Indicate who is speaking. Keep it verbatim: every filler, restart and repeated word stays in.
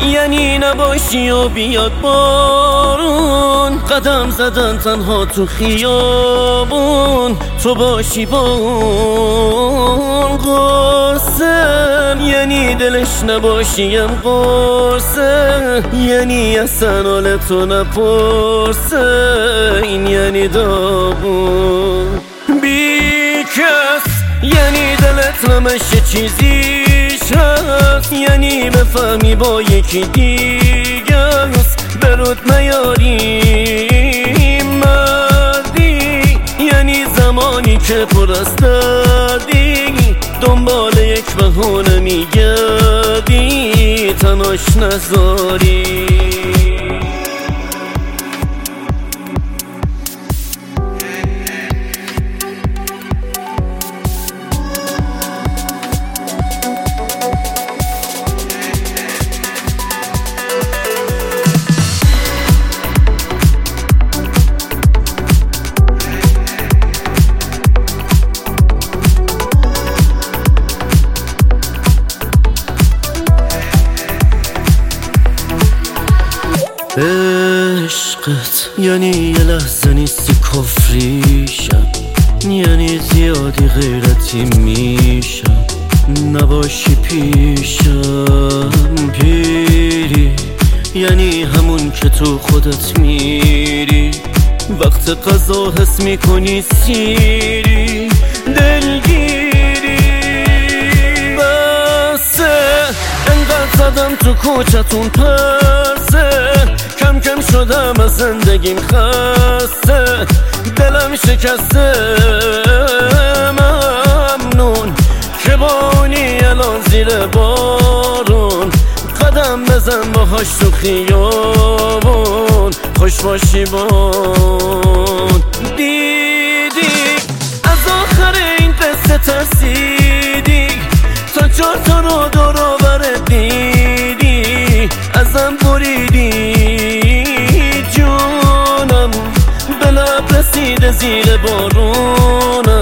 Speaker 1: یعنی نباشی و بیاد بارون، قدم زدن تنها تو خیابون، تو باشی با اون قرصه. یعنی دلش نباشیم قرصه، یعنی اصلا حال تو نپرسه، این یعنی داغون بی کس. یعنی دلت همشه چیزیش هست، یعنی بفهمی با یکی دیگه است، برود نیاری مردی. یعنی زمانی که پر از دردی، دنبال یک بهونه میگردی، تناش نذاری. عشقت یعنی یه لحظه نیستی کفریشم، یعنی زیادی غیرتی میشم نباشی پیشم. پیری یعنی همون که تو خودت میری، وقت قضا حس میکنی سیری دلگیری. بسه انقدر زدم تو کوچتون پرسه، کم کم شدم از زندگیم خسته، دلم شکسته. ممنون که بانی الان زیر بارون، قدم بزن باهاش تو خیابون، خوش باشی بون. دیدی از آخر این قصه ترسیدی، تا چهار تا رو دور و برت دیدی، ازم بریدی جونم، به لب رسیده زیر بارونم.